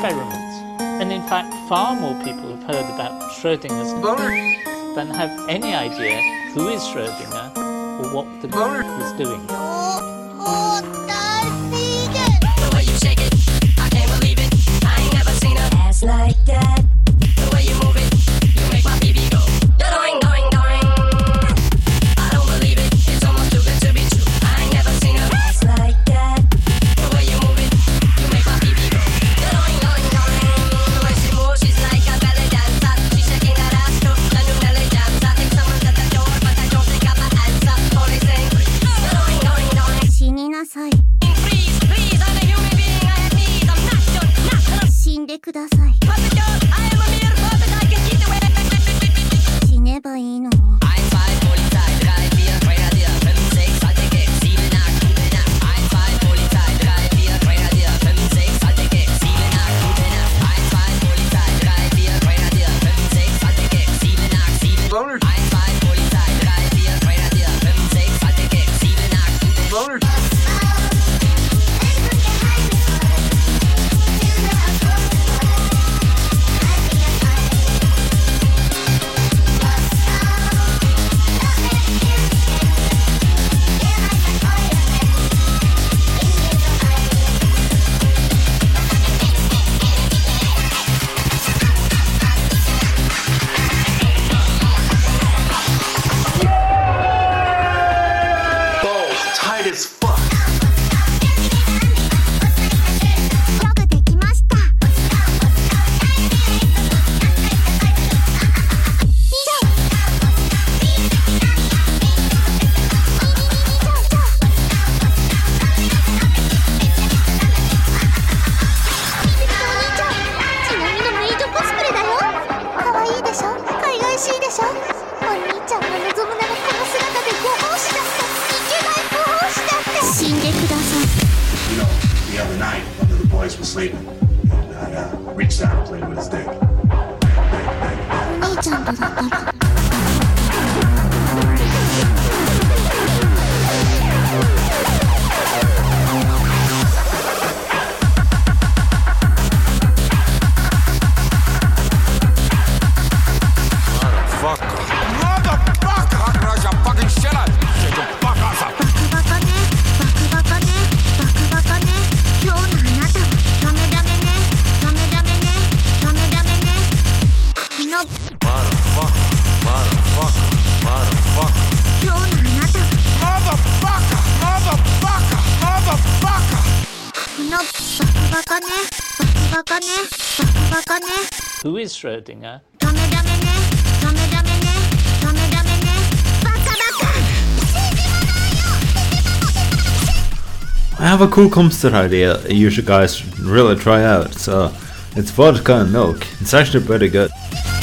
experiments. And in fact, far more people have heard about Schrodinger's than have any idea who is Schrödinger or what the was doing. The way you shake it, I can't believe it. I ain't never seen a ass like that. The way you move it, you make my baby go. Doing, doing, doing. I don't believe it, it's almost too good to be true. I ain't never seen a ass like that. The way you move it, you make my baby go. Doing, doing, doing. The way she moves, she's like a belly dancer. She's shaking that ass to the new belly dancer. Think someone's at the door, but I don't think I'm the answer. Only saying, doing, doing, doing. 死になさい。 Please, please, I'm a human being. I have needs. I'm not your, not the 死んでください。 puppet dog. I am a mere puppet. I can eat away. 死ねばいいの。 1, 2, Polizei, 3, 4, Grenadier, 5, 6, alte Keks, 7, 8, gute Nacht. 1, 2, Polizei, 3, 4, Grenadier, 5, 6, alte Keks, 7, 8, gute Nacht. 1, 2, Polizei, 3, 4, Grenadier, 5, 6, alte Keks, 7, 8, 7. 1, 2, Polizei, 3, 4, Grenadier, 5, 6, alte Keks, 7, 8, gute Nacht. Tight as fuck. よくできました。ちなみのメイドコスプレだよ。可愛いでしょ。海外しいでしょ。お兄ちゃんが望むならこの姿でご奉仕だって。いけないご奉仕だって。死んでください。 You know, the other night, one of the boys was sleeping, and I reached down and played with his dick. お兄ちゃんとだったら。 Who is Schrödinger? I have a cool composter idea you should guys really try out. So it's vodka and milk. It's actually pretty good.